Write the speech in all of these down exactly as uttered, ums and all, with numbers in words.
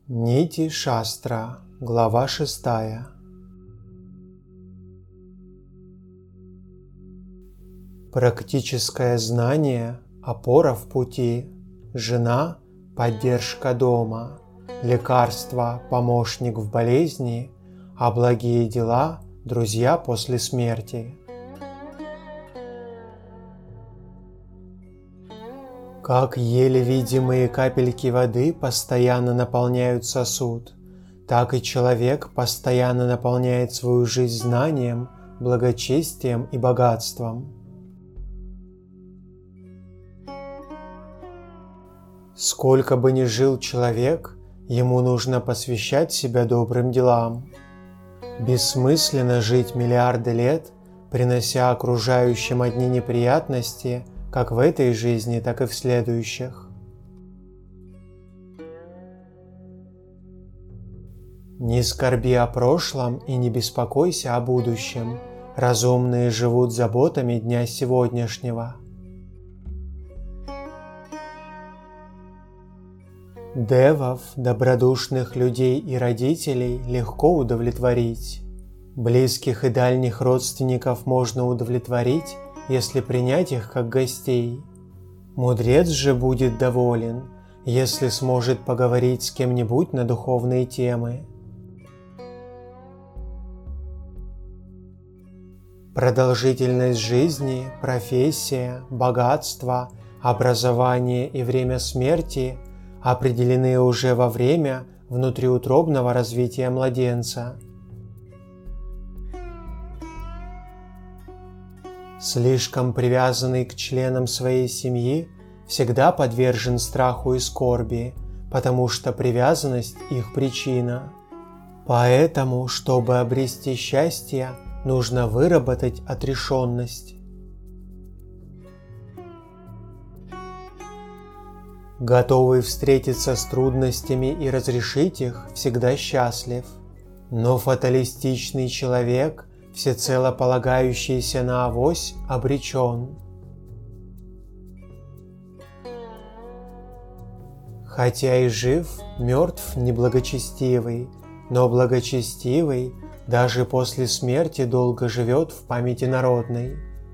Нити Шастра, глава шестая. Практическое знание – опора в пути, жена – поддержка дома, лекарство – помощник в болезни, а благие дела – друзья после смерти. Как еле видимые капельки воды постоянно наполняют сосуд, так и человек постоянно наполняет свою жизнь знанием, благочестием и богатством. Сколько бы ни жил человек, ему нужно посвящать себя добрым делам. Бессмысленно жить миллиарды лет, принося окружающим одни неприятности, как в этой жизни, так и в следующих. Не скорби о прошлом и не беспокойся о будущем. Разумные живут заботами дня сегодняшнего. Девов, добродушных людей и родителей легко удовлетворить. Близких и дальних родственников можно удовлетворить, если принять их как гостей. Мудрец же будет доволен, если сможет поговорить с кем-нибудь на духовные темы. Продолжительность жизни, профессия, богатство, образование и время смерти определены уже во время внутриутробного развития младенца. Слишком привязанный к членам своей семьи всегда подвержен страху и скорби, потому что привязанность – их причина. Поэтому, чтобы обрести счастье, нужно выработать отрешенность. Готовый встретиться с трудностями и разрешить их, всегда счастлив. Но фаталистичный человек, всецело полагающийся на авось, обречен. Хотя и жив, мертв неблагочестивый, но благочестивый даже после смерти долго живет в памяти народной.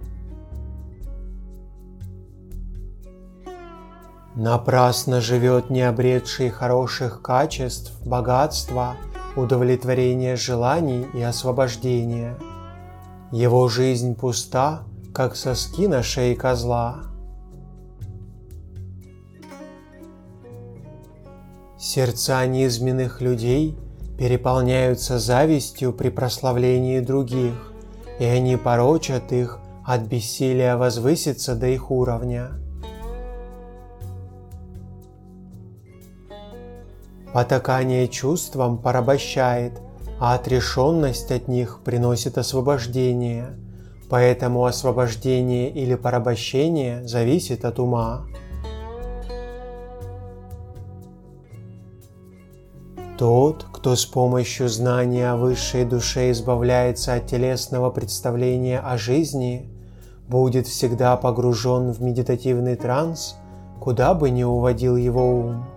Напрасно живет не обретший хороших качеств, богатства, удовлетворения желаний и освобождения. Его жизнь пуста, как соски на шее козла. Сердца низменных людей переполняются завистью при прославлении других, и они порочат их от бессилия возвыситься до их уровня. Потакание чувствам порабощает, а отрешенность от них приносит освобождение, поэтому освобождение или порабощение зависит от ума. Тот, кто с помощью знания о высшей душе избавляется от телесного представления о жизни, будет всегда погружен в медитативный транс, куда бы ни уводил его ум.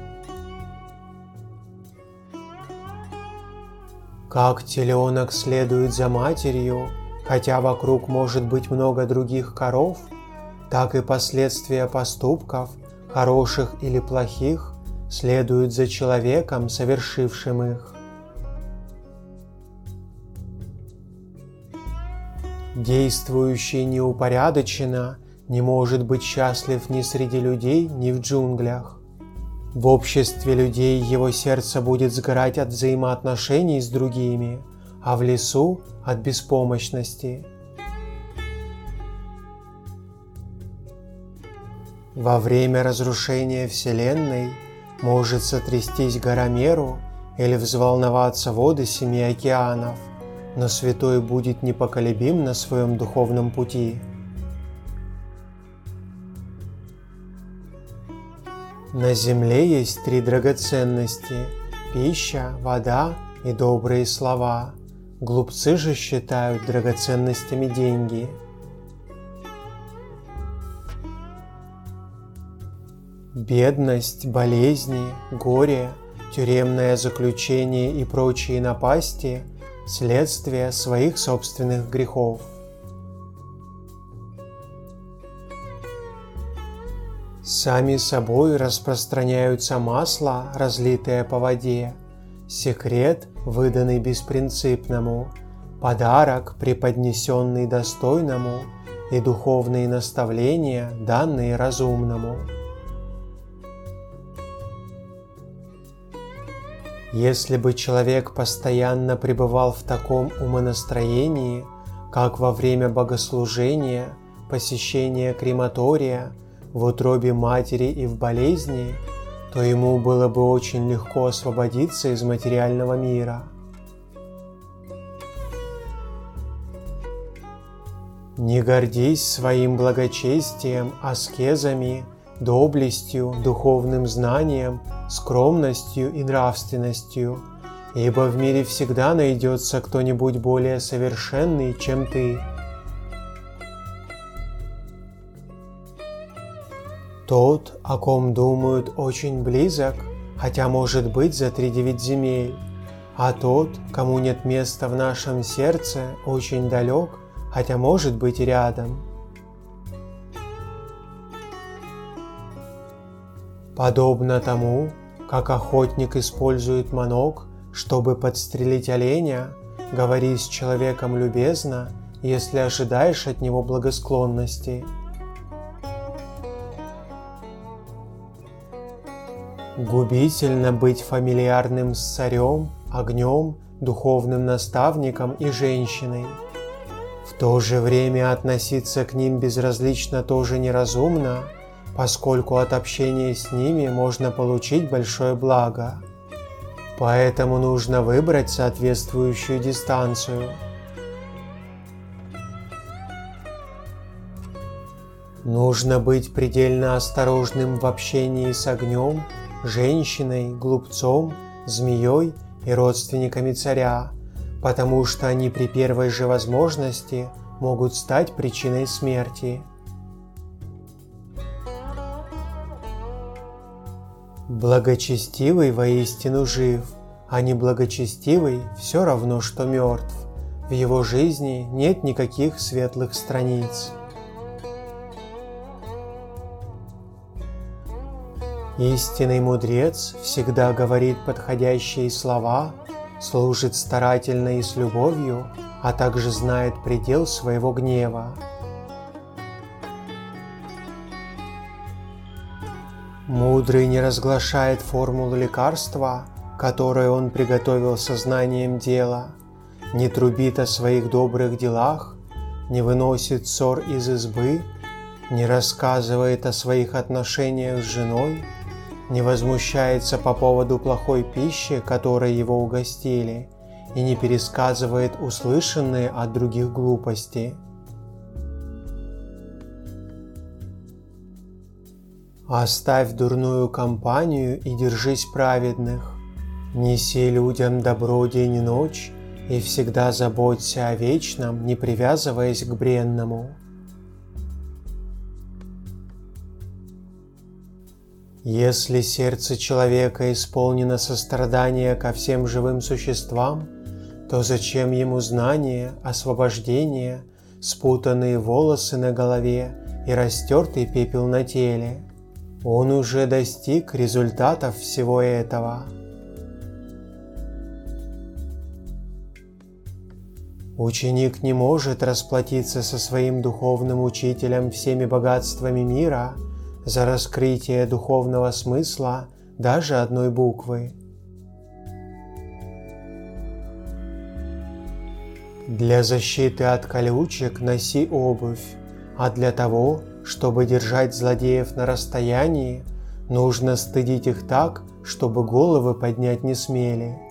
Как теленок следует за матерью, хотя вокруг может быть много других коров, так и последствия поступков, хороших или плохих, следуют за человеком, совершившим их. Действующий неупорядоченно не может быть счастлив ни среди людей, ни в джунглях. В обществе людей его сердце будет сгорать от взаимоотношений с другими, а в лесу – от беспомощности. Во время разрушения Вселенной может сотрястись гора Меру или взволноваться воды семи океанов, но святой будет непоколебим на своем духовном пути. На земле есть три драгоценности – пища, вода и добрые слова. Глупцы же считают драгоценностями деньги. Бедность, болезни, горе тюремное заключение и прочие напасти – следствие своих собственных грехов. Сами собой распространяются масла, разлитые по воде, секрет, выданный беспринципному, подарок, преподнесенный достойному, и духовные наставления, данные разумному. Если бы человек постоянно пребывал в таком умонастроении, как во время богослужения, посещения крематория, в утробе матери и в болезни, то ему было бы очень легко освободиться из материального мира. Не гордись своим благочестием, аскезами, доблестью, духовным знанием, скромностью и нравственностью, ибо в мире всегда найдется кто-нибудь более совершенный, чем ты. Тот, о ком думают, очень близок, хотя может быть за тридевять земель, а тот, кому нет места в нашем сердце, очень далек, хотя может быть рядом. Подобно тому, как охотник использует манок, чтобы подстрелить оленя, говори с человеком любезно, если ожидаешь от него благосклонности. Губительно быть фамильярным с царем, огнем, духовным наставником и женщиной. В то же время относиться к ним безразлично тоже неразумно, поскольку от общения с ними можно получить большое благо. Поэтому нужно выбрать соответствующую дистанцию. Нужно быть предельно осторожным в общении с огнем, женщиной, глупцом, змеей и родственниками царя, потому что они при первой же возможности могут стать причиной смерти. Благочестивый воистину жив, а неблагочестивый все равно, что мертв. В его жизни нет никаких светлых страниц. Истинный мудрец всегда говорит подходящие слова, служит старательно и с любовью, а также знает предел своего гнева. Мудрый не разглашает формулу лекарства, которое он приготовил сознанием дела, не трубит о своих добрых делах, не выносит ссор из избы, не рассказывает о своих отношениях с женой, не возмущается по поводу плохой пищи, которой его угостили, и не пересказывает услышанные от других глупости. Оставь дурную компанию и держись праведных. Неси людям добро день и ночь, и всегда заботься о вечном, не привязываясь к бренному. Если сердце человека исполнено сострадания ко всем живым существам, то зачем ему знание, освобождение, спутанные волосы на голове и растертый пепел на теле? Он уже достиг результатов всего этого. Ученик не может расплатиться со своим духовным учителем всеми богатствами мира за раскрытие духовного смысла даже одной буквы. Для защиты от колючек носи обувь, а для того, чтобы держать злодеев на расстоянии, нужно стыдить их так, чтобы головы поднять не смели.